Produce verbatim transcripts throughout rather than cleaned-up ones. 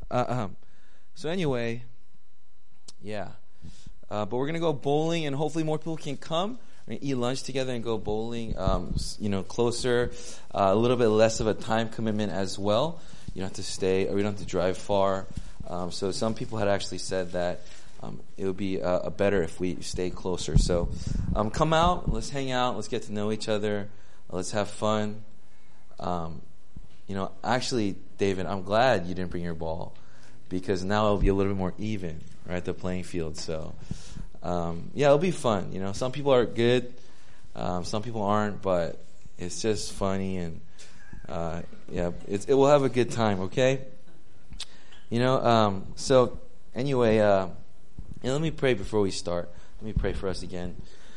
Uh, um, so anyway, yeah. Uh, but we're going to go bowling, and hopefully more people can come. We're going to eat lunch together and go bowling, um, you know, closer, uh, a little bit less of a time commitment as well. You don't have to stay, or you don't have to drive far. Um, so some people had actually said that um, it would be uh, better if we stay closer. So um, come out, let's hang out, let's get to know each other, let's have fun. Um, you know, actually, David, I'm glad you didn't bring your ball, because now it'll be a little bit more even, right, the playing field. So, um, yeah, it'll be fun. You know, some people are good, um, some people aren't, but it's just funny, and uh, yeah, it's, it will have a good time. Okay, you know. Um, so anyway, uh, and let me pray before we start. Let me pray for us again.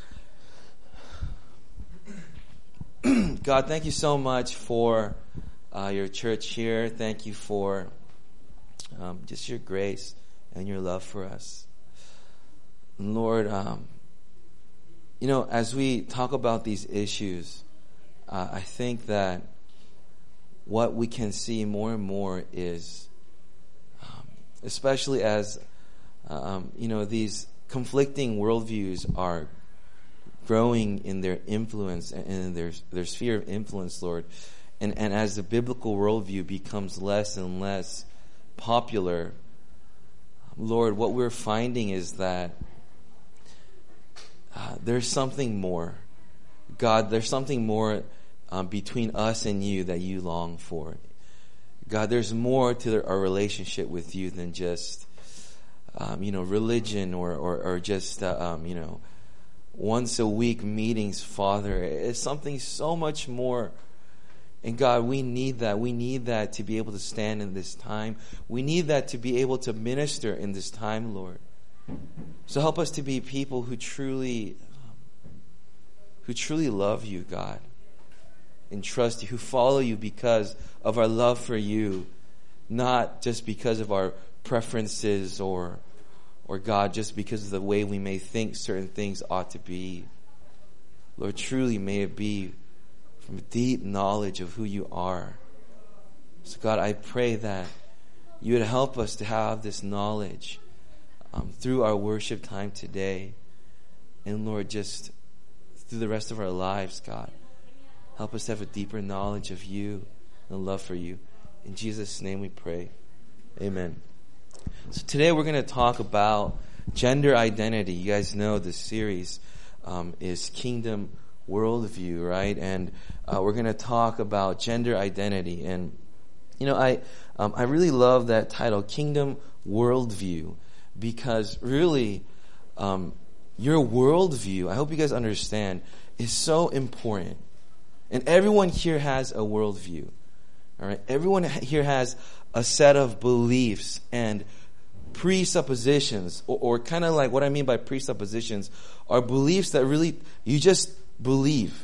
God, thank you so much for uh, your church here. Thank you for um, just your grace and your love for us. And Lord, um, you know, as we talk about these issues, uh, I think that what we can see more and more is, um, especially as, um, you know, these conflicting worldviews are growing in their influence and in their their sphere of influence, Lord. And, and as the biblical worldview becomes less and less popular, Lord, what we're finding is that uh, there's something more. God, there's something more um, between us and you that you long for. God, there's more to our relationship with you than just, um, you know, religion or, or, or just, uh, um, you know, once a week meetings, Father. It's something so much more. And God, we need that. We need that to be able to stand in this time. We need that to be able to minister in this time, Lord. So help us to be people who truly, who truly love you, God, and trust you, who follow you because of our love for you, not just because of our preferences or, or God, just because of the way we may think certain things ought to be. Lord, truly may it be from a deep knowledge of who you are. So God, I pray that you would help us to have this knowledge um, through our worship time today. And Lord, just through the rest of our lives, God, help us to have a deeper knowledge of you and love for you. In Jesus' name we pray. Amen. So today we're going to talk about gender identity. You guys know this series um, is Kingdom Worldview, right? And uh, we're going to talk about gender identity. And you know, I um, I really love that title, Kingdom Worldview, because really, um, your worldview, I hope you guys understand, is so important. And everyone here has a worldview. All right, everyone here has a set of beliefs and presuppositions, or, or kind of like what I mean by presuppositions are beliefs that really you just believe.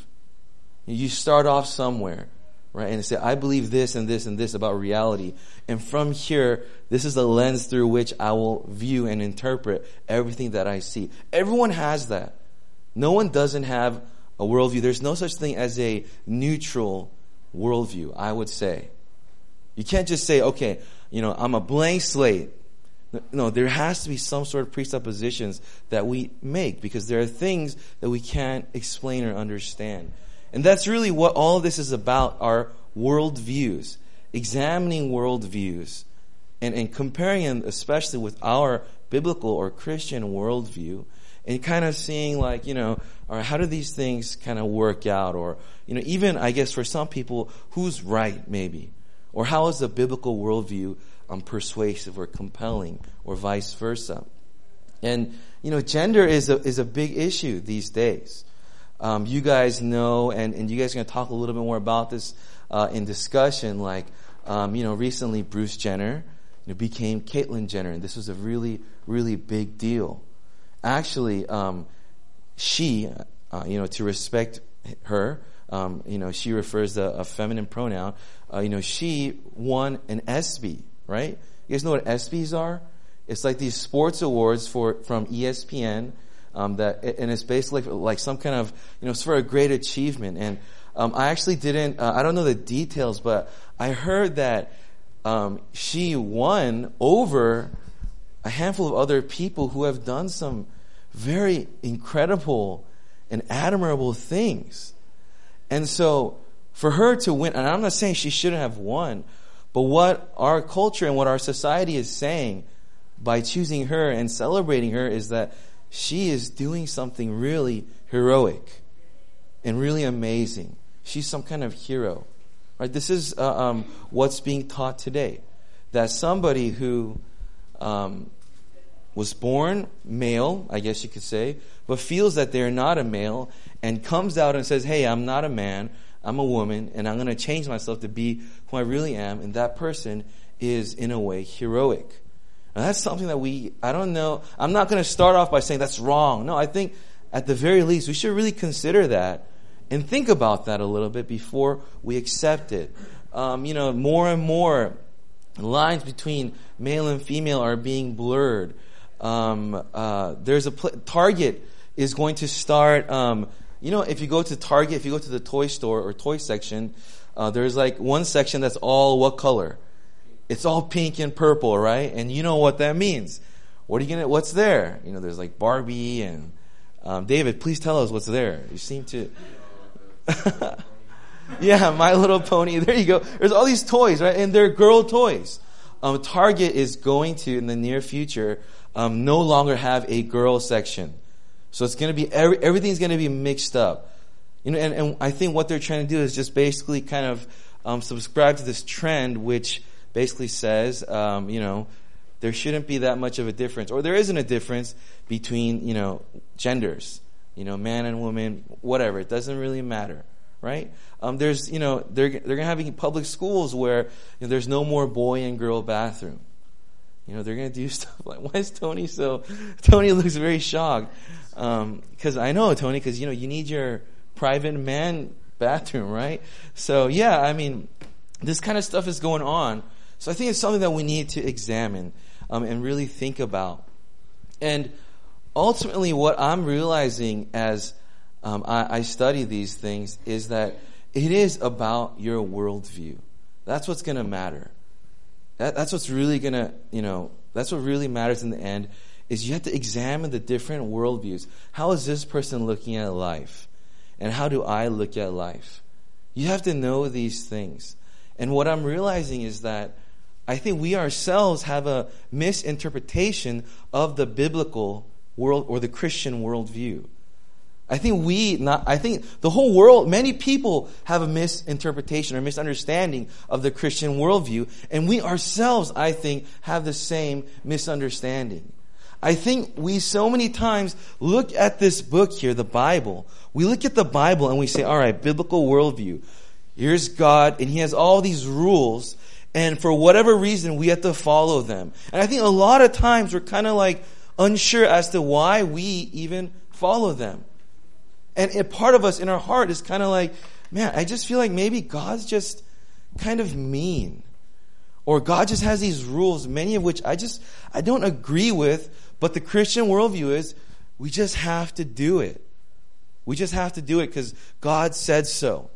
You start off somewhere, right, and say, I believe this and this and this about reality. And from here, this is the lens through which I will view and interpret everything that I see. Everyone has that. No one doesn't have a worldview. There's no such thing as a neutral worldview, I would say. You can't just say, okay, you know, I'm a blank slate. No, there has to be some sort of presuppositions that we make, because there are things that we can't explain or understand. And that's really what all of this is about, our worldviews, examining worldviews, and, and comparing them especially with our biblical or Christian worldview, and kind of seeing like, you know, all right, how do these things kind of work out? Or, you know, even, I guess, for some people, who's right, maybe? Or how is the biblical worldview um, persuasive or compelling, or vice versa? And, you know, gender is a, is a big issue these days. Um, you guys know, and, and you guys are going to talk a little bit more about this uh, in discussion, like, um, you know, recently Bruce Jenner you know, became Caitlyn Jenner, and this was a really, really big deal. Actually, um, she, uh, you know, to respect her, um, you know, she refers to a feminine pronoun. Uh, you know, she won an ESPY, right? You guys know what ESPYs are? It's like these sports awards for from E S P N, um, that, and it's basically like, like some kind of, you know, it's for a great achievement. And um, I actually didn't, uh, I don't know the details, but I heard that um, she won over a handful of other people who have done some very incredible and admirable things. And so for her to win, and I'm not saying she shouldn't have won, but what our culture and what our society is saying by choosing her and celebrating her is that she is doing something really heroic and really amazing. She's some kind of hero. Right? This is uh, um, what's being taught today. That somebody who um, was born male, I guess you could say, but feels that they're not a male and comes out and says, hey, I'm not a man, I'm a woman, and I'm going to change myself to be who I really am, and that person is, in a way, heroic. And that's something that we, I don't know, I'm not going to start off by saying that's wrong. No, I think at the very least we should really consider that and think about that a little bit before we accept it. Um, you know, more and more lines between male and female are being blurred. Um, uh, there's a pl- Target is going to start. Um, you know, if you go to Target, if you go to the toy store or toy section, uh, there's like one section that's all what color? It's all pink and purple, right? And you know what that means. What are you gonna? What's there? You know, there's like Barbie and um, David. Please tell us what's there. You seem to. Yeah, My Little Pony. There you go. There's all these toys, right? And they're girl toys. Um, Target is going to, in the near future, um, no longer have a girl section. So it's going to be, every, everything's going to be mixed up. You know, and, and I think what they're trying to do is just basically kind of um, subscribe to this trend, which basically says, um, you know, there shouldn't be that much of a difference, or there isn't a difference between, you know, genders. You know, man and woman, whatever. It doesn't really matter, right? Um, there's, you know, they're they're going to have public schools where you know, there's no more boy and girl bathroom. You know, they're going to do stuff like, why is Tony so, Tony looks very shocked. Because um, I know, Tony, because, you know, you need your private man bathroom, right? So, yeah, I mean, this kind of stuff is going on. So I think it's something that we need to examine um, and really think about. And ultimately, what I'm realizing as um, I, I study these things is that it is about your worldview. That's what's going to matter. That, that's what's really going to, you know, that's what really matters in the end, is you have to examine the different worldviews. How is this person looking at life? And how do I look at life? You have to know these things. And what I'm realizing is that I think we ourselves have a misinterpretation of the biblical world or the Christian worldview. I think we, not, I think the whole world, many people have a misinterpretation or misunderstanding of the Christian worldview, and we ourselves, I think, have the same misunderstanding. I think we so many times look at this book here, the Bible. We look at the Bible and we say, all right, biblical worldview. Here's God, and He has all these rules, and for whatever reason, we have to follow them. And I think a lot of times we're kind of like unsure as to why we even follow them. And a part of us in our heart is kind of like, man, I just feel like maybe God's just kind of mean. Or God just has these rules, many of which I just, I don't agree with, but the Christian worldview is we just have to do it. We just have to do it because God said so.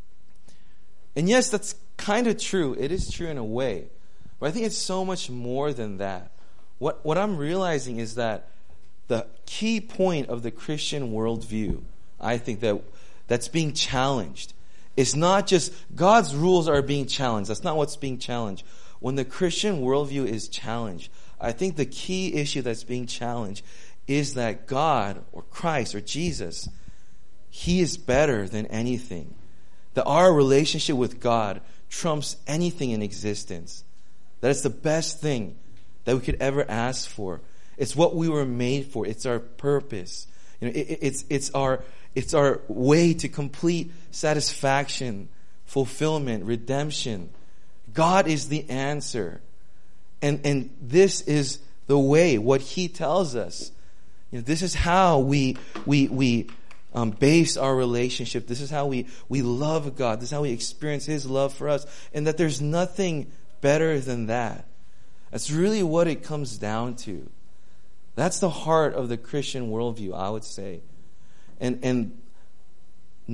And yes, that's kind of true. It is true in a way. But I think it's so much more than that. What, what I'm realizing is that the key point of the Christian worldview, I think that that's being challenged. It's not just God's rules are being challenged. That's not what's being challenged. When the Christian worldview is challenged, I think the key issue that's being challenged is that God or Christ or Jesus, He is better than anything. That our relationship with God trumps anything in existence. That it's the best thing that we could ever ask for. It's what we were made for. It's our purpose. You know, it, it's it's our it's our way to complete satisfaction, fulfillment, redemption. God is the answer. And and this is the way, what He tells us. You know, this is how we we we um, base our relationship. This is how we, we love God. This is how we experience His love for us. And that there's nothing better than that. That's really what it comes down to. That's the heart of the Christian worldview, I would say. And and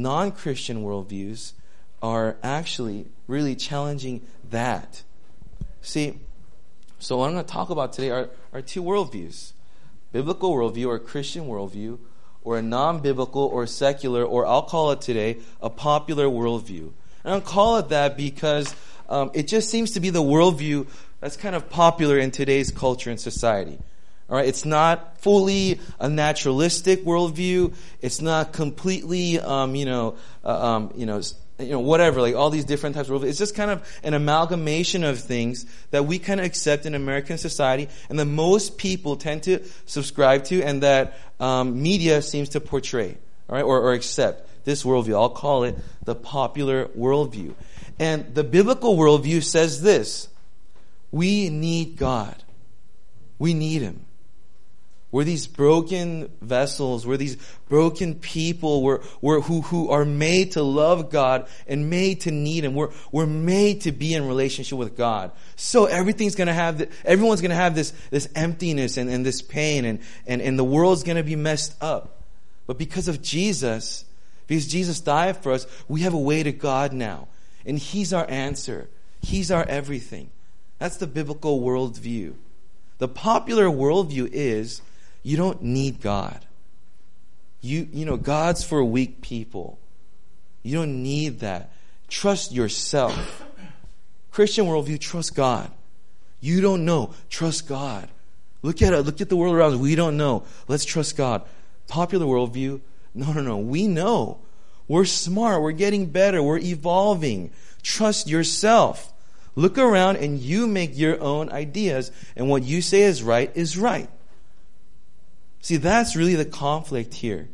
non-Christian worldviews are actually really challenging that. See, so what I'm going to talk about today are, are two worldviews. Biblical worldview or Christian worldview, or a non-biblical or secular, or I'll call it today, a popular worldview. And I'll call it that because um, it just seems to be the worldview that's kind of popular in today's culture and society. All right, it's not fully a naturalistic worldview. It's not completely, um, you know, uh, um, you know, you know, whatever, like all these different types of worldviews. It's just kind of an amalgamation of things that we kind of accept in American society, and that most people tend to subscribe to, and that um, media seems to portray, all right, or, or accept this worldview. I'll call it the popular worldview. And the biblical worldview says this: we need God. We need Him. We're these broken vessels. We're these broken people. We're, we're who, who are made to love God and made to need Him. We're, we're made to be in relationship with God. So everything's gonna have, the, everyone's gonna have this, this emptiness and, and this pain, and, and, and the world's gonna be messed up. But because of Jesus, because Jesus died for us, we have a way to God now. And He's our answer. He's our everything. That's the biblical worldview. The popular worldview is, you don't need God. You, you know, God's for weak people. You don't need that. Trust yourself. Christian worldview, trust God. You don't know. Trust God. Look at it. Look at the world around us. We don't know. Let's trust God. Popular worldview, no, no, no. We know. We're smart. We're getting better. We're evolving. Trust yourself. Look around and you make your own ideas, and what you say is right is right. See, that's really the conflict here.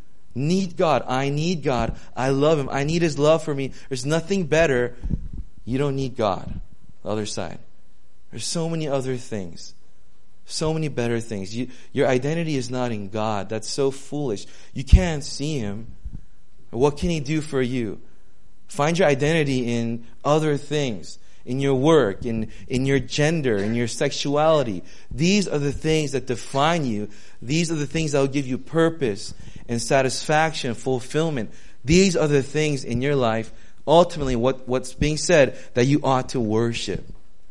Need God. I need God. I love Him. I need His love for me. There's nothing better. You don't need God. The other side. There's so many other things. So many better things. You, your identity is not in God. That's so foolish. You can't see Him. What can He do for you? Find your identity in other things. In your work, in, in your gender, in your sexuality. These are the things that define you. These are the things that will give you purpose and satisfaction, fulfillment. These are the things in your life, ultimately what, what's being said, that you ought to worship.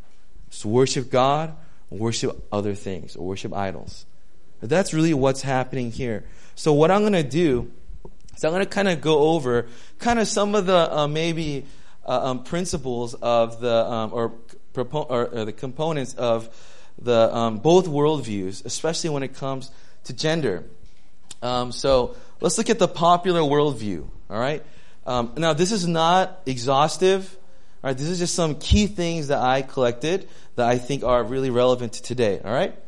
So worship God, or worship other things, or worship idols. But that's really what's happening here. So what I'm going to do is I'm going to kind of go over kind of some of the uh, maybe... Uh, um, principles of the um, or, or, or the components of the um, both worldviews, especially when it comes to gender. Um, so let's look at the popular worldview. All right. Um, now this is not exhaustive. All right. This is just some key things that I collected that I think are really relevant to today. All right.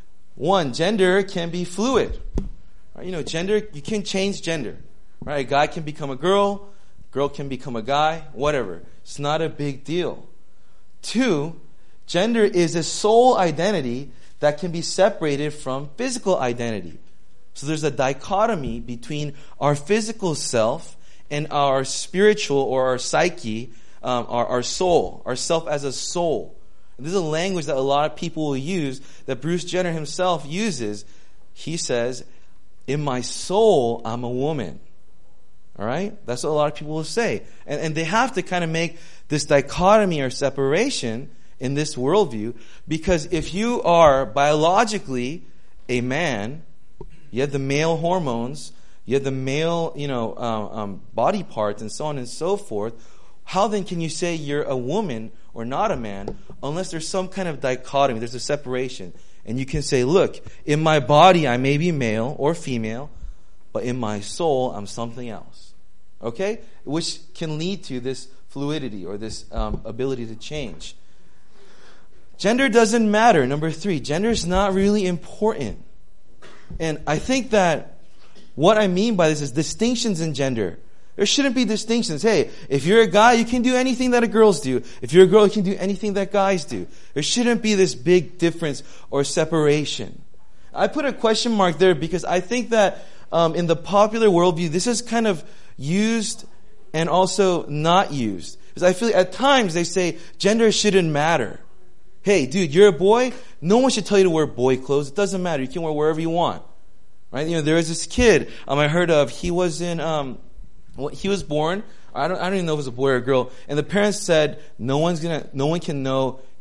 One, gender can be fluid. Right? You know, gender, you can change gender. Right. A guy can become a girl. Girl can become a guy, whatever. It's not a big deal. Two, gender is a soul identity that can be separated from physical identity. So there's a dichotomy between our physical self and our spiritual or our psyche, um, our, our soul, our self as a soul. And this is a language that a lot of people will use, that Bruce Jenner himself uses. He says, in my soul, I'm a woman. All right? That's what a lot of people will say. And, and they have to kind of make this dichotomy or separation in this worldview, because if you are biologically a man, you have the male hormones, you have the male, you know, um, um, body parts and so on and so forth, how then can you say you're a woman or not a man unless there's some kind of dichotomy, there's a separation. And you can say, look, in my body I may be male or female, but in my soul, I'm something else. Okay? Which can lead to this fluidity or this um, ability to change. Gender doesn't matter. Number three, gender is not really important. And I think that what I mean by this is distinctions in gender. There shouldn't be distinctions. Hey, if you're a guy, you can do anything that a girls do. If you're a girl, you can do anything that guys do. There shouldn't be this big difference or separation. I put a question mark there because I think that Um, in the popular worldview, this is kind of used and also not used. Because I feel like at times they say gender shouldn't matter. Hey, dude, you're a boy. No one should tell you to wear boy clothes. It doesn't matter. You can wear wherever you want. Right? You know, there was this kid um, I heard of. He was in. Um, he was born. I don't. I don't even know if it was a boy or a girl. And the parents said no one's gonna. No one can know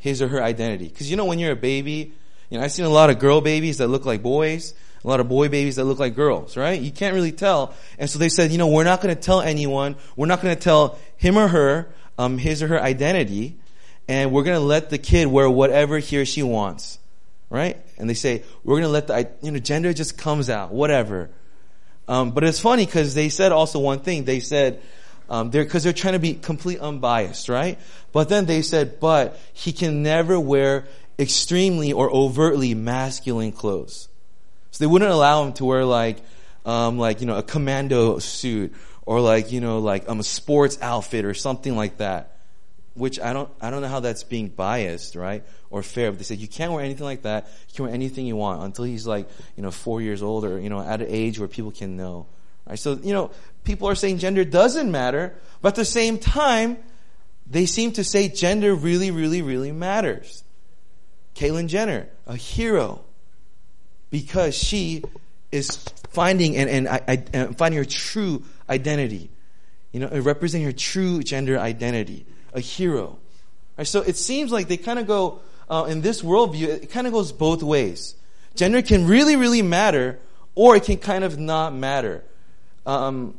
his or her identity. Because you know, when you're a baby, you know, I've seen a lot of girl babies that look like boys, a lot of boy babies that look like girls, right? You can't really tell. And so they said, you know, we're not going to tell anyone, we're not going to tell him or her, um, his or her identity, and we're going to let the kid wear whatever he or she wants, right? And they say, we're going to let the, you know, gender just comes out, whatever. Um, but it's funny because they said also one thing. They said, um, they're, because they're trying to be completely unbiased, right? But then they said, but he can never wear extremely or overtly masculine clothes. So they wouldn't allow him to wear like, um, like, you know, a commando suit or like, you know, like um, a sports outfit or something like that. Which I don't, I don't know how that's being biased, right? Or fair. But they said you can't wear anything like that. You can wear anything you want until he's like, you know, four years old or, you know, at an age where people can know. Right? So, you know, people are saying gender doesn't matter, but at the same time, they seem to say gender really, really, really matters. Caitlyn Jenner, a hero, because she is finding and, and, and, and finding her true identity, you know, representing her true gender identity, a hero. Right, so it seems like they kind of go uh, in this worldview. It kind of goes both ways. Gender can really, really matter, or it can kind of not matter. Um,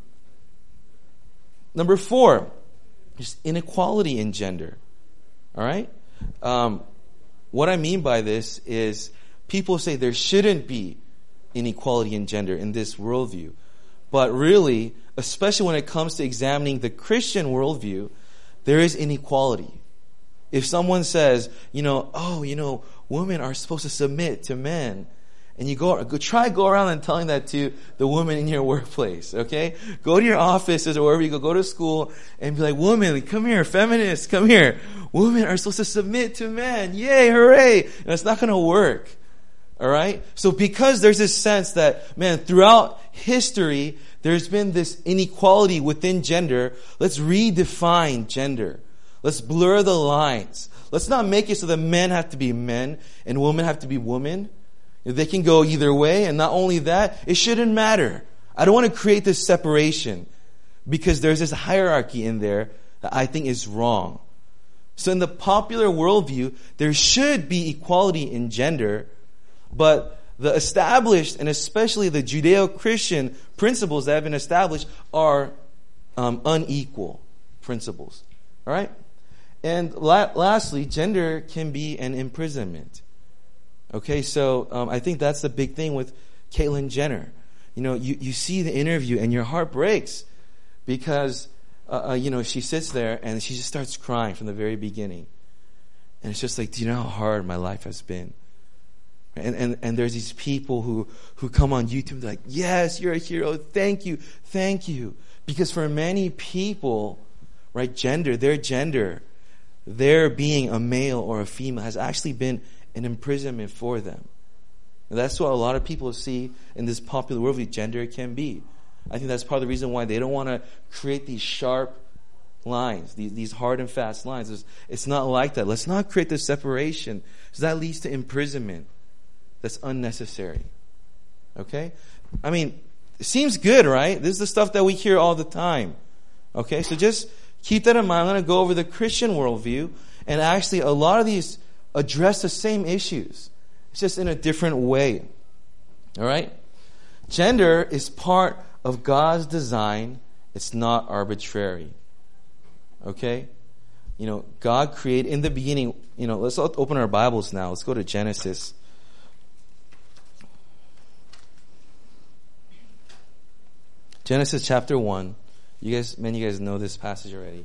number four, just inequality in gender. All right. Um, what I mean by this is, people say there shouldn't be inequality in gender in this worldview. But really, especially when it comes to examining the Christian worldview, there is inequality. If someone says, you know, oh, you know, women are supposed to submit to men, and you go, go try go around and telling that to the woman in your workplace, okay? Go to your offices or wherever you go, go to school and be like, woman, come here, feminists, come here. Women are supposed to submit to men. Yay, hooray. And it's not going to work. All right? So because there's this sense that, man, throughout history, there's been this inequality within gender, let's redefine gender. Let's blur the lines. Let's not make it so that men have to be men and women have to be women. They can go either way, and not only that, it shouldn't matter. I don't want to create this separation because there's this hierarchy in there that I think is wrong. So in the popular worldview, there should be equality in gender, but the established, and especially the Judeo-Christian principles that have been established, are um, unequal principles. All right? And la- lastly, gender can be an imprisonment. Okay, so um, I think that's the big thing with Caitlyn Jenner. You know, you, you see the interview and your heart breaks because, uh, uh, you know, she sits there and she just starts crying from the very beginning. And it's just like, do you know how hard my life has been? And and, and there's these people who, who come on YouTube, they're like, yes, you're a hero, thank you, thank you. Because for many people, right, gender, their gender, their being a male or a female has actually been an imprisonment for them. And that's what a lot of people see in this popular worldview gender can be. I think that's part of the reason why they don't want to create these sharp lines, these, these hard and fast lines. It's, it's not like that. Let's not create this separation, because that leads to imprisonment that's unnecessary. Okay? I mean, it seems good, right? This is the stuff that we hear all the time. Okay? So just keep that in mind. I'm going to go over the Christian worldview, and actually a lot of these address the same issues. It's just in a different way. All right? Gender is part of God's design. It's not arbitrary. Okay? You know, God created in the beginning, you know, let's open our Bibles now. Let's go to Genesis. Genesis chapter one. You guys, many of you guys know this passage already.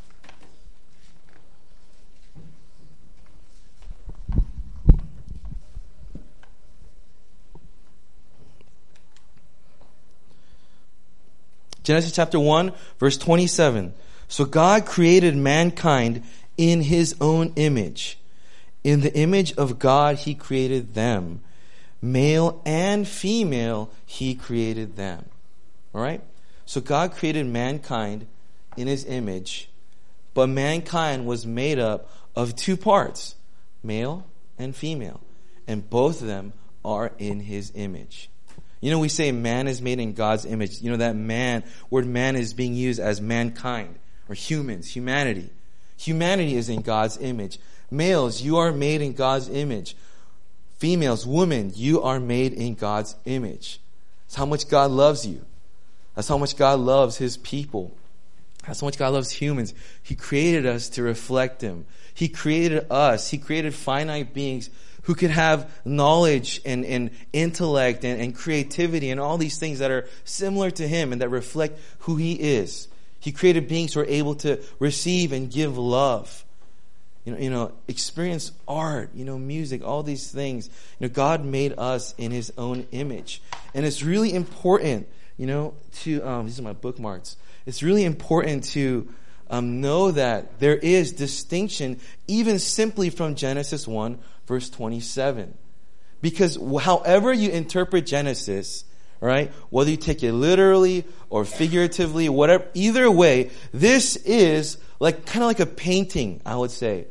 Genesis chapter one, verse twenty-seven. So God created mankind in His own image. In the image of God He created them. Male and female He created them. All right? So God created mankind in His image, but mankind was made up of two parts, male and female. And both of them are in His image. You know, we say man is made in God's image. You know, that man, word man is being used as mankind or humans, humanity. Humanity is in God's image. Males, you are made in God's image. Females, women, you are made in God's image. That's how much God loves you. That's how much God loves His people. That's how much God loves humans. He created us to reflect Him. He created us. He created finite beings who could have knowledge and, and intellect and, and creativity and all these things that are similar to Him and that reflect who He is. He created beings who are able to receive and give love. You know, you know, experience art, you know, music, all these things. You know, God made us in His own image. And it's really important, you know, to, um, these are my bookmarks. It's really important to um, know that there is distinction even simply from Genesis one, verse twenty-seven. Because however you interpret Genesis, right, whether you take it literally or figuratively, whatever, either way, this is like kind of like a painting, I would say,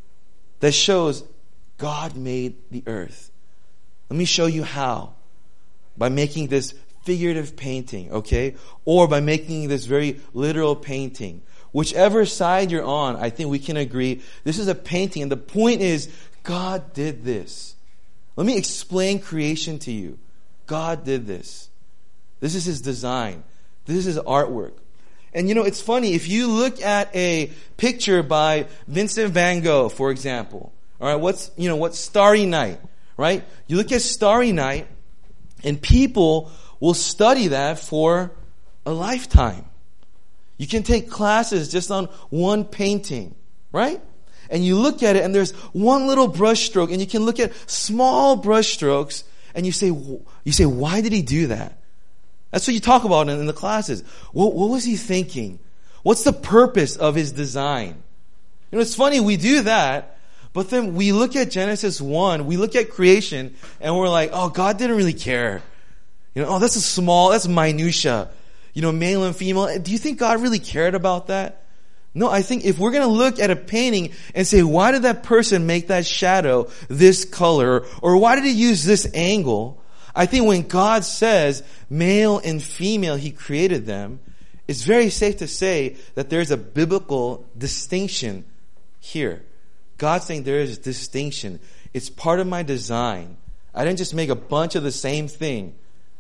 that shows God made the earth. Let me show you how. By making this figurative painting, okay? Or by making this very literal painting. Whichever side you're on, I think we can agree this is a painting. And the point is, God did this. Let me explain creation to you. God did this. This is His design. This is His artwork. And you know, it's funny, if you look at a picture by Vincent van Gogh, for example, all right, what's, you know, what's Starry Night, right? You look at Starry Night, and people will study that for a lifetime. You can take classes just on one painting, right? And you look at it and there's one little brush stroke, and you can look at small brush strokes and you say, you say, why did he do that? That's what you talk about in, in the classes. What, what was he thinking? What's the purpose of his design? You know, it's funny, we do that, but then we look at Genesis one, we look at creation, and we're like, oh, God didn't really care. You know, oh, that's a small, that's minutia. You know, male and female. Do you think God really cared about that? No, I think if we're going to look at a painting and say, why did that person make that shadow this color? Or why did he use this angle? I think when God says male and female, He created them, it's very safe to say that there's a biblical distinction here. God's saying there is a distinction. It's part of my design. I didn't just make a bunch of the same thing.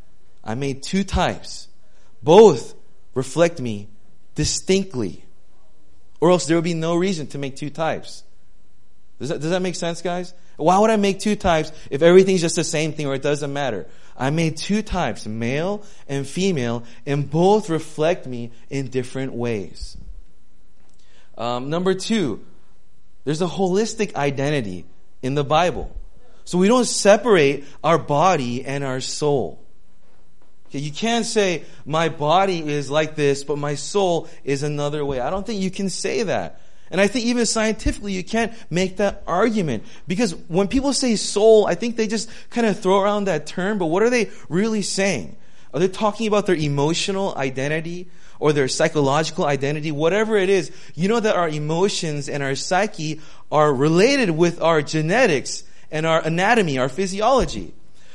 I made two types. Both reflect me distinctly. Or else there would be no reason to make two types. Does that, does that make sense, guys? Why would I make two types if everything's just the same thing or it doesn't matter? I made two types, male and female, and both reflect me in different ways. Um, number two, there's a holistic identity in the Bible. So we don't separate our body and our soul. Okay, you can't say, my body is like this, but my soul is another way. I don't think you can say that. And I think even scientifically, you can't make that argument. Because when people say soul, I think they just kind of throw around that term, but what are they really saying? Are they talking about their emotional identity or their psychological identity? Whatever it is, you know that our emotions and our psyche are related with our genetics and our anatomy, our physiology.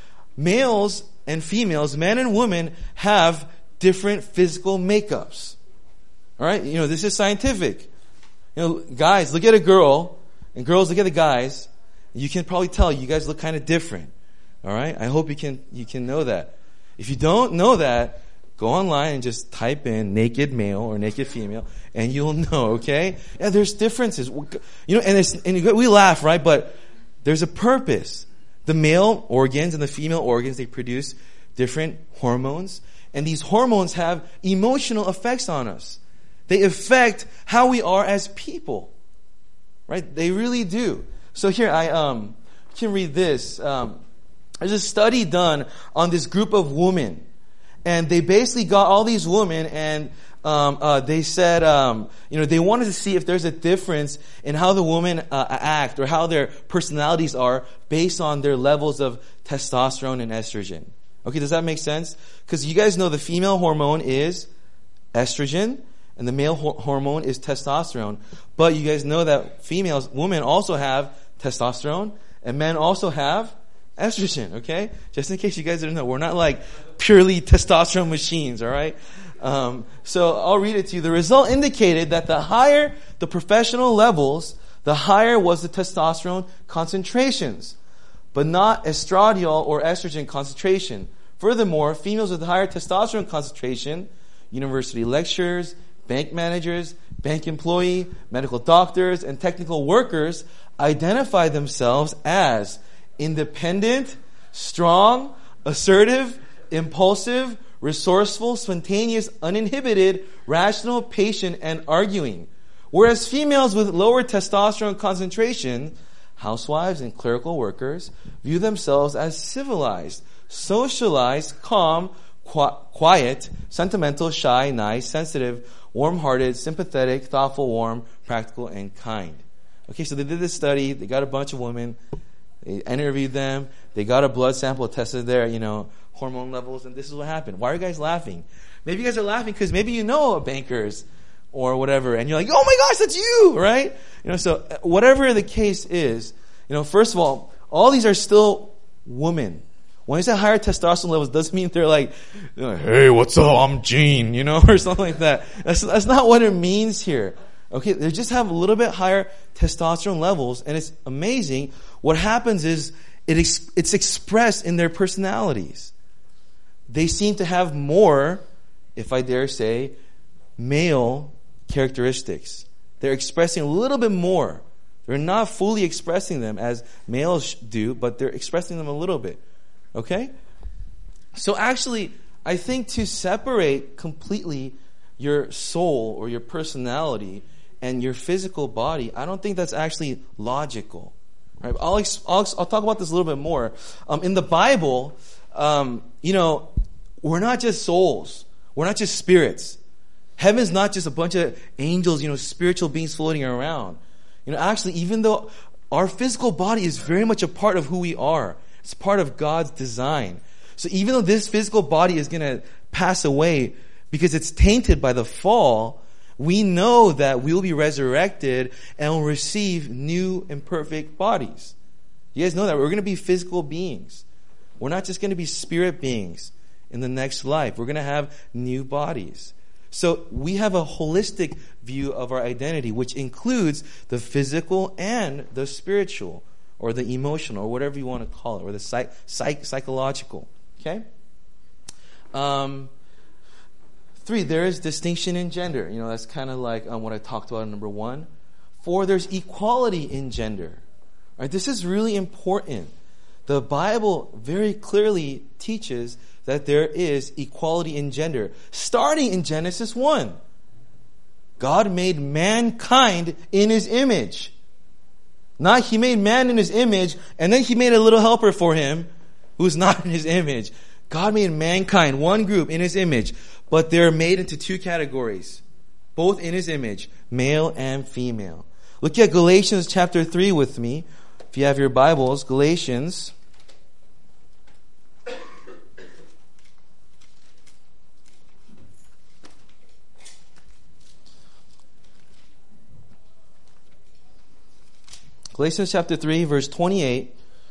Males and females, men and women, have different physical makeups. All right? You know, this is scientific. You know, guys, look at a girl, and girls look at the guys. You can probably tell you guys look kind of different. All right? I hope you can you can know that. If you don't know that, go online and just type in naked male or naked female, and you'll know, okay? Yeah, there's differences. You know, and, it's, and we laugh, right? But there's a purpose. The male organs and the female organs, they produce different hormones. And these hormones have emotional effects on us. They affect how we are as people. Right? They really do. So here, I um can read this. Um, there's a study done on this group of women. And they basically got all these women and Um, uh, they said, um, you know, they wanted to see if there's a difference in how the women uh, act or how their personalities are based on their levels of testosterone and estrogen. Okay, does that make sense? Because you guys know the female hormone is estrogen and the male ho- hormone is testosterone. But you guys know that females, women also have testosterone and men also have estrogen, okay? Just in case you guys didn't know, we're not like purely testosterone machines, all right? Um, so I'll read it to you. The result indicated that the higher the professional levels, The higher was the testosterone concentrations, but not estradiol or estrogen concentration. Furthermore, females with higher testosterone concentration, university lecturers, bank managers, bank employee, medical doctors, and technical workers identify themselves as independent, strong, assertive, impulsive, resourceful, spontaneous, uninhibited, rational, patient, and arguing. Whereas females with lower testosterone concentration, housewives and clerical workers, view themselves as civilized, socialized, calm, qu- quiet, sentimental, shy, nice, sensitive, warm-hearted, sympathetic, thoughtful, warm, practical, and kind. Okay, so they did this study. They got a bunch of women. They interviewed them. They got a blood sample, tested their, you know, hormone levels, and this is what happened. Why are you guys laughing? Maybe you guys are laughing because maybe you know bankers or whatever, and you're like, oh my gosh, that's you, right? You know, so whatever the case is, you know, first of all, all these are still women. When you say higher testosterone levels, doesn't mean they're like, they're like, hey, what's up, I'm Gene, you know, or something like that. That's, that's not what it means here. Okay, they just have a little bit higher testosterone levels, and it's amazing. What happens is it ex- it's expressed in their personalities. They seem to have more, if I dare say, male characteristics. They're expressing a little bit more. They're not fully expressing them as males do, but they're expressing them a little bit. Okay? So actually, I think to separate completely your soul or your personality and your physical body, I don't think that's actually logical. Right? I'll, I'll, I'll talk about this a little bit more. Um, in the Bible, um, you know, we're not just souls. We're not just spirits. Heaven's not just a bunch of angels, you know, spiritual beings floating around. You know, actually, even though our physical body is very much a part of who we are, it's part of God's design. So even though this physical body is going to pass away because it's tainted by the fall, we know that we will be resurrected and will receive new and perfect bodies. You guys know that we're going to be physical beings. We're not just going to be spirit beings in the next life. We're going to have new bodies. So we have a holistic view of our identity, which includes the physical and the spiritual, or the emotional, or whatever you want to call it, or the psych, psych, psychological. Okay? Um, three, there is distinction in gender. You know, that's kind of like um, what I talked about in number one. Four, there's equality in gender. Right? This is really important. The Bible very clearly teaches that there is equality in gender. Starting in Genesis one. God made mankind in His image. Not He made man in His image, and then He made a little helper for him who's not in His image. God made mankind, one group, in His image. But they're made into two categories. Both in His image, male and female. Look at Galatians chapter three with me. If you have your Bibles, Galatians Galatians chapter three, verse twenty-eight.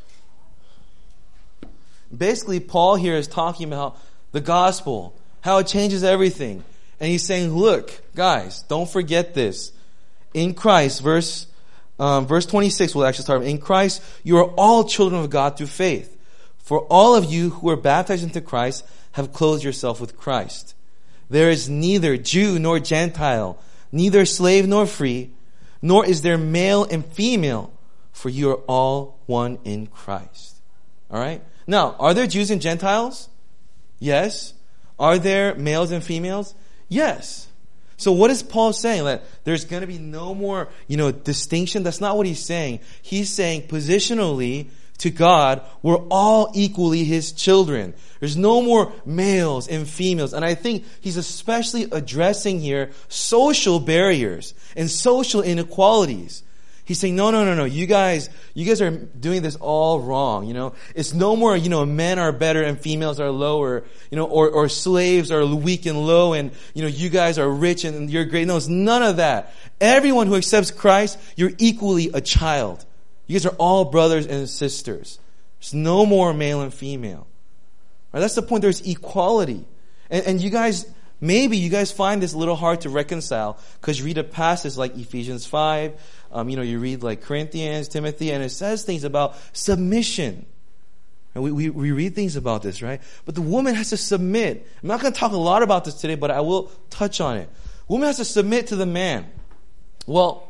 Basically, Paul here is talking about the gospel, how it changes everything. And he's saying, look, guys, don't forget this. In Christ, verse um, verse twenty-six, we'll actually start. In Christ, you are all children of God through faith. For all of you who are baptized into Christ have clothed yourself with Christ. There is neither Jew nor Gentile, neither slave nor free, nor is there male and female, for you are all one in Christ. All right? Now, are there Jews and Gentiles? Yes. Are there males and females? Yes. So what is Paul saying? That there's going to be no more, you know, distinction? That's not what he's saying. He's saying positionally to God, we're all equally His children. There's no more males and females. And I think he's especially addressing here social barriers and social inequalities. He's saying, no, no, no, no. You guys, you guys are doing this all wrong. You know, it's no more, you know, men are better and females are lower, you know, or, or slaves are weak and low and, you know, you guys are rich and you're great. No, it's none of that. Everyone who accepts Christ, you're equally a child. You guys are all brothers and sisters. There's no more male and female. Right? That's the point. There's equality. And, and you guys, maybe you guys find this a little hard to reconcile because you read a passage like Ephesians five, um, you know, you read like Corinthians, Timothy, and it says things about submission. And we, we, we read things about this, right? But the woman has to submit. I'm not going to talk a lot about this today, but I will touch on it. Woman has to submit to the man. Well,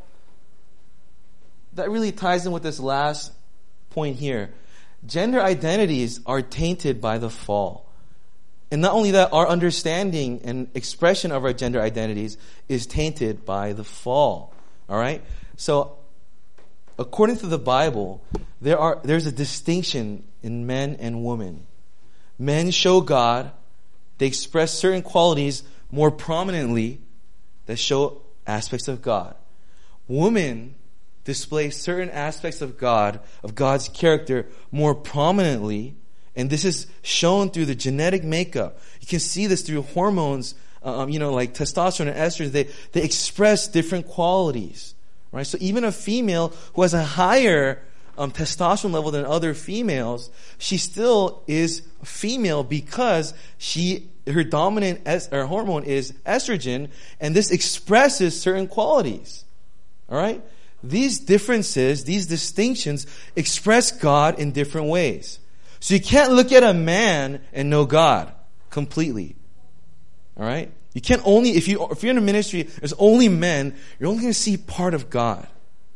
that really ties in with this last point here. Gender identities are tainted by the fall. And not only that, our understanding and expression of our gender identities is tainted by the fall. All right? So, according to the Bible, there are there's a distinction in men and women. Men show God. They express certain qualities more prominently that show aspects of God. Women display certain aspects of God, of God's character, more prominently, and this is shown through the genetic makeup. You can see this through hormones, um, you know, like testosterone and estrogen. They they express different qualities, right? So even a female who has a higher um, testosterone level than other females, she still is female because she her dominant es- or hormone is estrogen, and this expresses certain qualities. All right. These differences, these distinctions express God in different ways. So you can't look at a man and know God completely. All right? You can't only, if, you, if you're in a ministry, there's only men, you're only going to see part of God.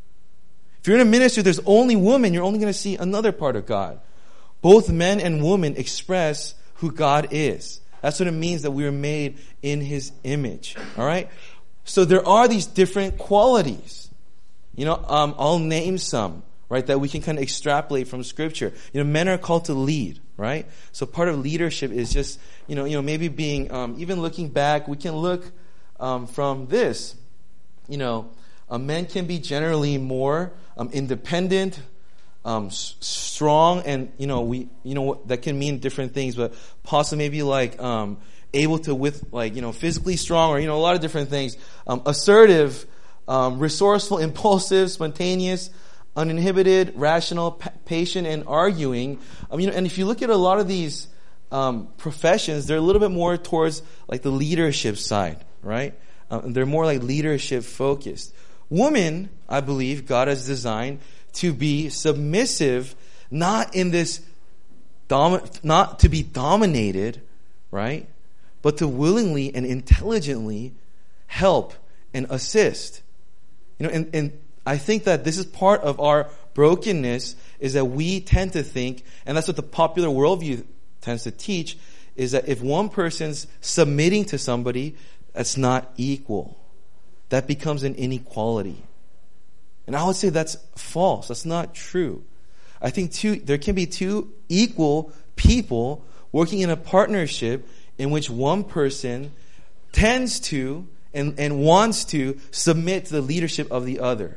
If you're in a ministry, there's only women, you're only going to see another part of God. Both men and women express who God is. That's what it means that we were made in His image. All right? So there are these different qualities. You know, um, I'll name some, right, that we can kind of extrapolate from Scripture. You know, men are called to lead, right? So part of leadership is just, you know, you know, maybe being, um, even looking back, we can look um, from this. You know, uh, men can be generally more um, independent, um, s- strong, and you know, we, you know, that can mean different things, but possibly maybe like um, able to with, like, you know, physically strong, or you know, a lot of different things. Um, assertive. Um, resourceful, impulsive, spontaneous, uninhibited, rational, pa- patient, and arguing. Um, you know, and if you look at a lot of these um, professions, they're a little bit more towards like the leadership side, right? Um, they're more like leadership focused. Women, I believe, God has designed to be submissive, not in this, dom- not to be dominated, right? But to willingly and intelligently help and assist. You know, and, and I think that this is part of our brokenness, is that we tend to think, and that's what the popular worldview tends to teach, is that if one person's submitting to somebody, that's not equal. That becomes an inequality. And I would say that's false. That's not true. I think two, there can be two equal people working in a partnership in which one person tends to And, and wants to submit to the leadership of the other.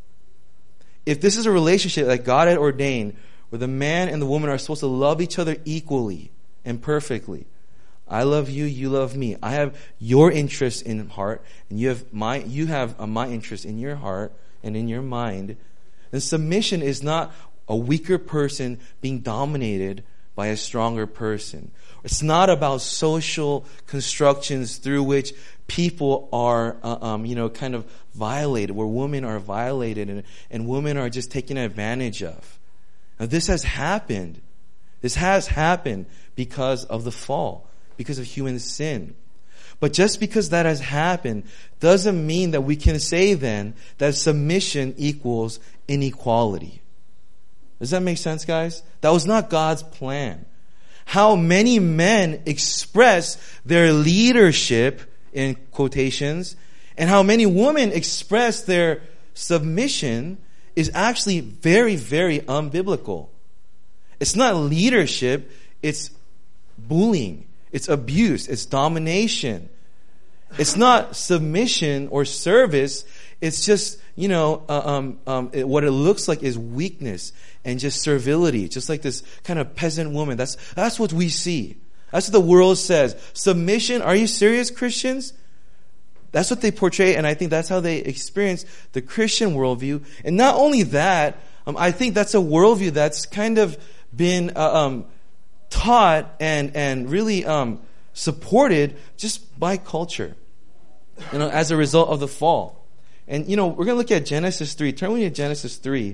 If this is a relationship that God had ordained, where the man and the woman are supposed to love each other equally and perfectly, I love you, you love me. I have your interest in heart, and you have my you have my interest in your heart and in your mind. And submission is not a weaker person being dominated by a stronger person. It's not about social constructions through which people are, uh, um, you know, kind of violated, where women are violated and, and women are just taken advantage of. Now, this has happened. This has happened because of the fall, because of human sin. But just because that has happened doesn't mean that we can say then that submission equals inequality. Does that make sense, guys? That was not God's plan. How many men express their leadership, in quotations, and how many women express their submission is actually very, very unbiblical. It's not leadership, it's bullying, it's abuse, it's domination. It's not submission or service, it's just, you know, uh, um, um, it, what it looks like is weakness and just servility, just like this kind of peasant woman. That's that's what we see. That's what the world says. Submission, are you serious, Christians? That's what they portray, and I think that's how they experience the Christian worldview. And not only that, um, I think that's a worldview that's kind of been uh, um, taught and and really um, supported just by culture, you know, as a result of the fall. And, you know, we're going to look at Genesis three. Turn with me to Genesis three.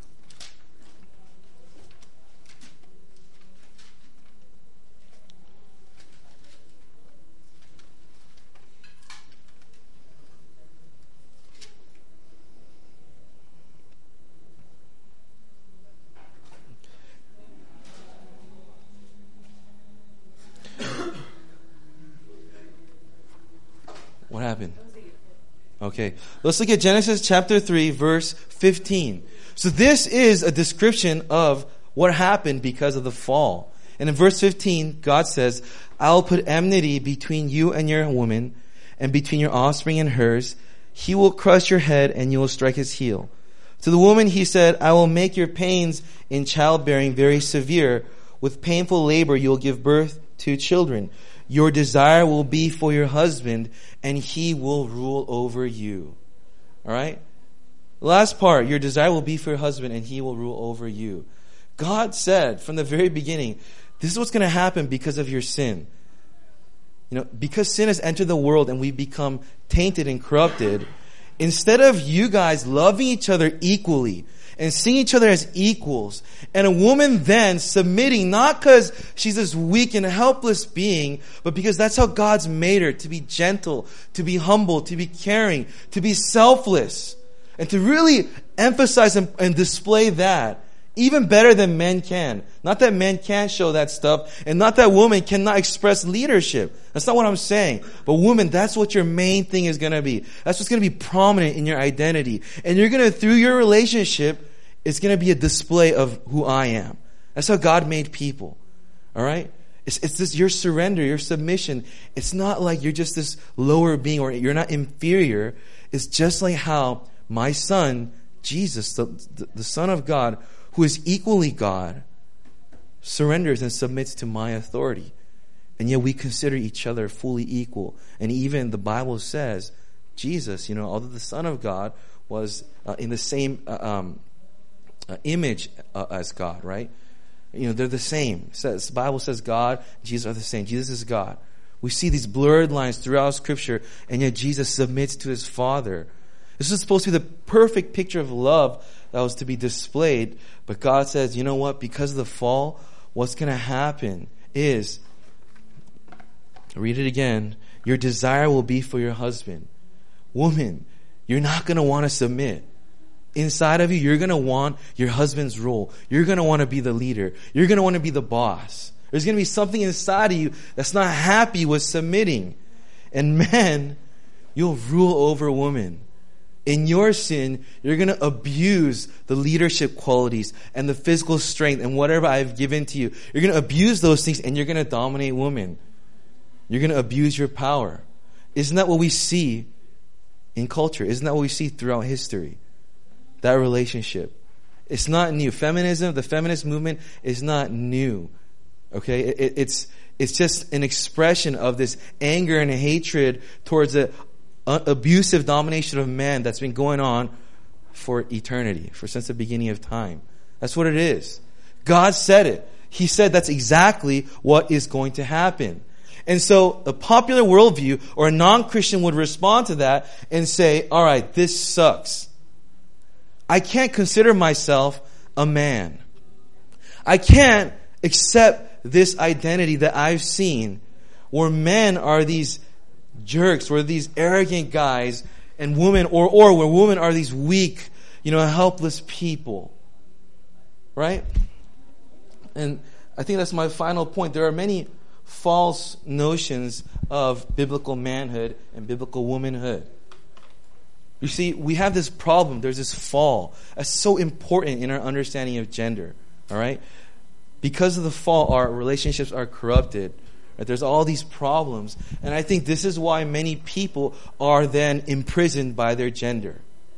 What happened? Okay. Let's look at Genesis chapter three, verse fifteen. So this is a description of what happened because of the fall. And in verse fifteen, God says, I'll put enmity between you and your woman, and between your offspring and hers. He will crush your head, and you will strike his heel. To the woman he said, I will make your pains in childbearing very severe. With painful labor you will give birth to children. Your desire will be for your husband, and he will rule over you. All right? Last part, your desire will be for your husband, and he will rule over you. God said from the very beginning, this is what's going to happen because of your sin. You know, because sin has entered the world and we become tainted and corrupted, instead of you guys loving each other equally and seeing each other as equals, and a woman then submitting, not because she's this weak and helpless being, but because that's how God's made her, to be gentle, to be humble, to be caring, to be selfless, and to really emphasize and, and display that even better than men can. Not that men can't show that stuff, and not that women cannot express leadership. That's not what I'm saying. But women, that's what your main thing is going to be. That's what's going to be prominent in your identity. And you're going to, through your relationship, it's going to be a display of who I am. That's how God made people. All right? It's, it's this, your surrender, your submission. It's not like you're just this lower being or you're not inferior. It's just like how my son, Jesus, the, the, the Son of God, who is equally God, surrenders and submits to my authority. And yet we consider each other fully equal. And even the Bible says, Jesus, you know, although the Son of God was uh, in the same uh, um, uh, image uh, as God, right? You know, they're the same. It says, the Bible says God, Jesus are the same. Jesus is God. We see these blurred lines throughout Scripture, and yet Jesus submits to his Father. This is supposed to be the perfect picture of love that was to be displayed. But God says, you know what? Because of the fall, what's going to happen is, read it again, your desire will be for your husband. Woman, you're not going to want to submit. Inside of you, you're going to want your husband's role. You're going to want to be the leader. You're going to want to be the boss. There's going to be something inside of you that's not happy with submitting. And men, you'll rule over women. In your sin, you're going to abuse the leadership qualities and the physical strength and whatever I've given to you. You're going to abuse those things and you're going to dominate women. You're going to abuse your power. Isn't that what we see in culture? Isn't that what we see throughout history? That relationship. It's not new. Feminism, the feminist movement is not new. Okay? It, it's, it's just an expression of this anger and hatred towards the abusive domination of man that's been going on for eternity, for since the beginning of time. That's what it is. God said it. He said that's exactly what is going to happen. And so a popular worldview or a non-Christian would respond to that and say, all right, this sucks. I can't consider myself a man. I can't accept this identity that I've seen where men are these jerks, where these arrogant guys, and women, or, or where women are these weak, you know, helpless people. Right? And I think that's my final point. There are many false notions of biblical manhood and biblical womanhood. You see, we have this problem. There's this fall. That's so important in our understanding of gender. All right? Because of the fall, our relationships are corrupted. Right? There's all these problems. And I think this is why many people are then imprisoned by their gender.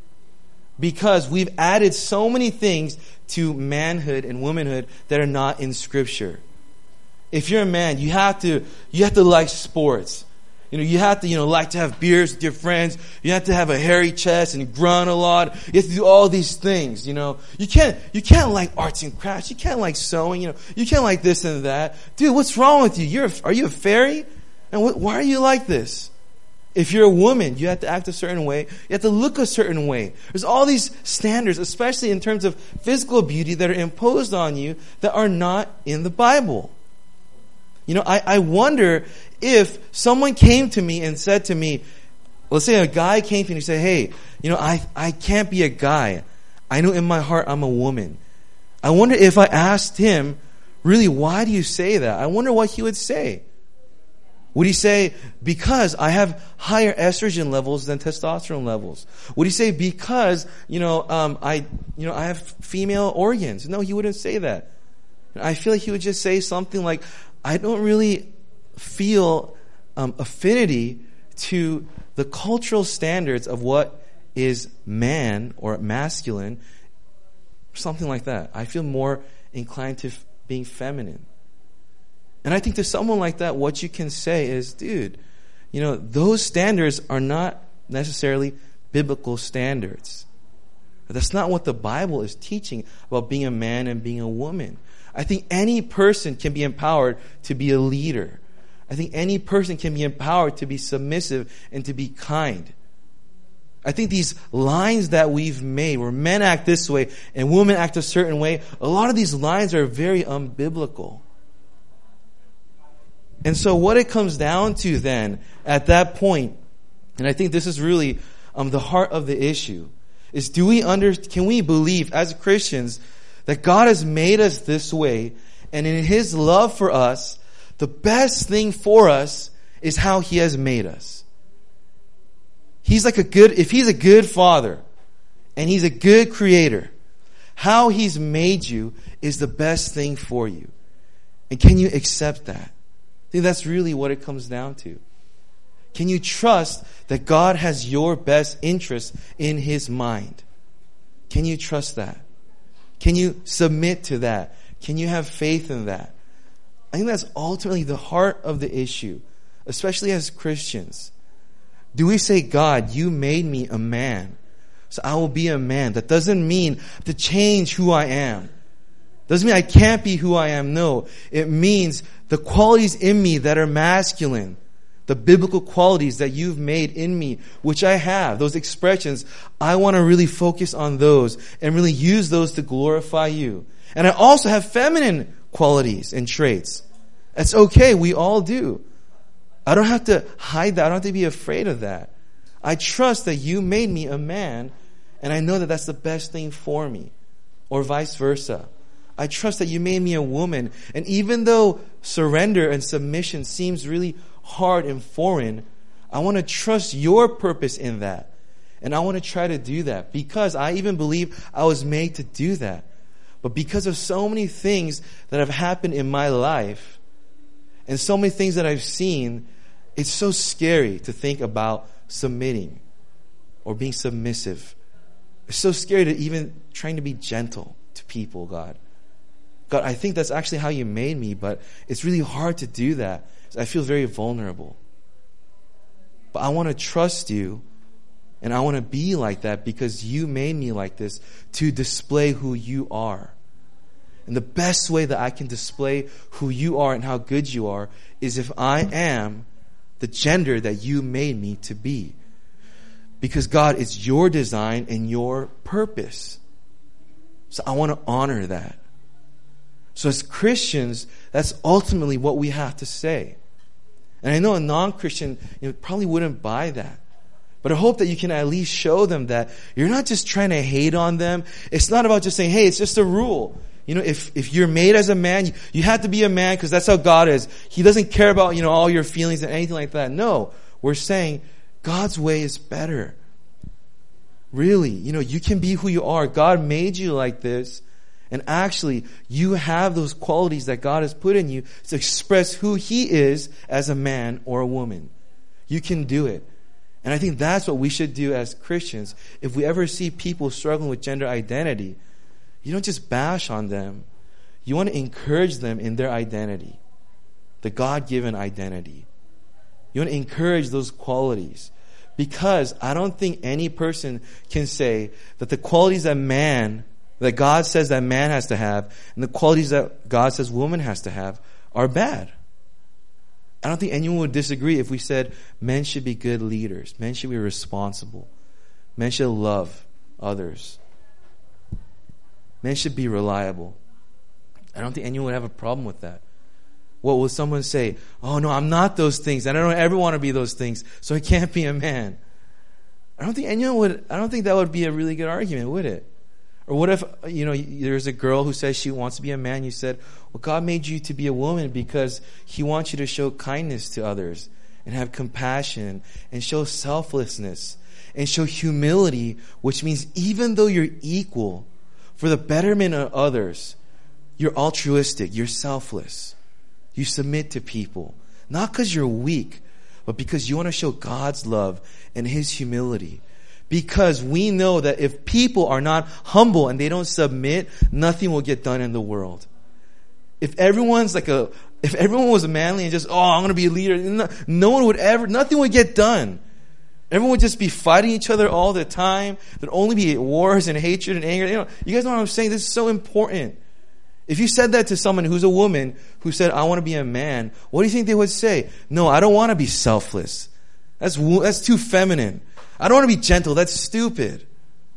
Because we've added so many things to manhood and womanhood that are not in Scripture. If you're a man, you have to you have to like sports. You know, you have to, you know, like to have beers with your friends. You have to have a hairy chest and grunt a lot. You have to do all these things, you know. You can't, you can't like arts and crafts. You can't like sewing, you know. You can't like this and that. Dude, what's wrong with you? You're, are you a fairy? And wh- why are you like this? If you're a woman, you have to act a certain way. You have to look a certain way. There's all these standards, especially in terms of physical beauty, that are imposed on you that are not in the Bible. You know, I, I wonder if someone came to me and said to me, let's say a guy came to me and said, hey, you know, I, I can't be a guy. I know in my heart I'm a woman. I wonder if I asked him, really, why do you say that? I wonder what he would say. Would he say, because I have higher estrogen levels than testosterone levels? Would he say, because, you know, um, I, you know, I have female organs? No, he wouldn't say that. I feel like he would just say something like, I don't really feel um, affinity to the cultural standards of what is man or masculine, something like that. I feel more inclined to f- being feminine. And I think to someone like that, what you can say is, dude, you know, those standards are not necessarily biblical standards. That's not what the Bible is teaching about being a man and being a woman. I think any person can be empowered to be a leader. I think any person can be empowered to be submissive and to be kind. I think these lines that we've made, where men act this way and women act a certain way, a lot of these lines are very unbiblical. And so what it comes down to then, at that point, and I think this is really um, the heart of the issue, is do we under, can we believe as Christians that God has made us this way, and in His love for us, the best thing for us is how He has made us. He's like a good, if He's a good Father, and He's a good Creator, how He's made you is the best thing for you. And can you accept that? I think that's really what it comes down to. Can you trust that God has your best interest in His mind? Can you trust that? Can you submit to that? Can you have faith in that? I think that's ultimately the heart of the issue, especially as Christians. Do we say, God, you made me a man, so I will be a man? That doesn't mean to change who I am. Doesn't mean I can't be who I am. No, it means the qualities in me that are masculine, the biblical qualities that you've made in me, which I have, those expressions, I want to really focus on those and really use those to glorify you. And I also have feminine qualities and traits. That's okay. We all do. I don't have to hide that. I don't have to be afraid of that. I trust that you made me a man, and I know that that's the best thing for me, or vice versa. I trust that you made me a woman. And even though surrender and submission seems really hard and foreign, I want to trust your purpose in that. And I want to try to do that because I even believe I was made to do that. But because of so many things that have happened in my life and so many things that I've seen, it's so scary to think about submitting or being submissive. It's so scary to even trying to be gentle to people, God. God, I think that's actually how you made me, but it's really hard to do that. I feel very vulnerable. But I want to trust you, and I want to be like that because you made me like this to display who you are. And the best way that I can display who you are and how good you are is if I am the gender that you made me to be. Because God, it's your design and your purpose. So I want to honor that. So as Christians, that's ultimately what we have to say. And I know a non-Christian you know, probably wouldn't buy that. But I hope that you can at least show them that you're not just trying to hate on them. It's not about just saying, hey, it's just a rule. You know, if, if you're made as a man, you, you have to be a man because that's how God is. He doesn't care about, you know, all your feelings and anything like that. No, we're saying God's way is better. Really, you know, you can be who you are. God made you like this. And actually, you have those qualities that God has put in you to express who He is as a man or a woman. You can do it. And I think that's what we should do as Christians. If we ever see people struggling with gender identity, you don't just bash on them. You want to encourage them in their identity, the God-given identity. You want to encourage those qualities. Because I don't think any person can say that the qualities that man that God says that man has to have and the qualities that God says woman has to have are bad. I don't think anyone would disagree if we said men should be good leaders. Men should be responsible. Men should love others. Men should be reliable. I don't think anyone would have a problem with that. What will someone say? Oh, no, I'm not those things. And I don't ever want to be those things, so I can't be a man. I don't think anyone would, I don't think that would be a really good argument, would it? Or what if, you know, there's a girl who says she wants to be a man. You said, well, God made you to be a woman because He wants you to show kindness to others and have compassion and show selflessness and show humility, which means even though you're equal for the betterment of others, you're altruistic, you're selfless. You submit to people, not because you're weak, but because you want to show God's love and His humility. Because we know that if people are not humble and they don't submit, nothing will get done in the world. If everyone's like a, if everyone was manly and just, oh, I'm going to be a leader, no, no one would ever, nothing would get done. Everyone would just be fighting each other all the time. There'd only be wars and hatred and anger. You know, you guys know what I'm saying? This is so important. If you said that to someone who's a woman who said, I want to be a man, what do you think they would say? No, I don't want to be selfless. That's, that's too feminine. I don't want to be gentle. That's stupid.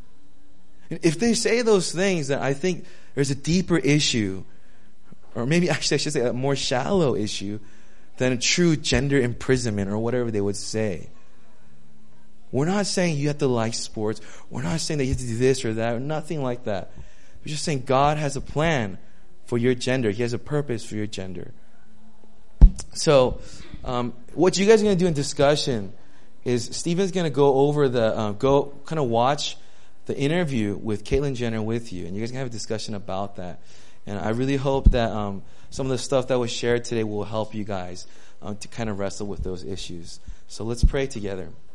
If they say those things, then I think there's a deeper issue, or maybe actually I should say a more shallow issue than a true gender imprisonment or whatever they would say. We're not saying you have to like sports. We're not saying that you have to do this or that, or nothing like that. We're just saying God has a plan for your gender. He has a purpose for your gender. So, um, what you guys are going to do in discussion is Stephen's going to go over the, uh, go kind of watch the interview with Caitlyn Jenner with you, and you guys can have a discussion about that. And I really hope that um, some of the stuff that was shared today will help you guys um, to kind of wrestle with those issues. So let's pray together.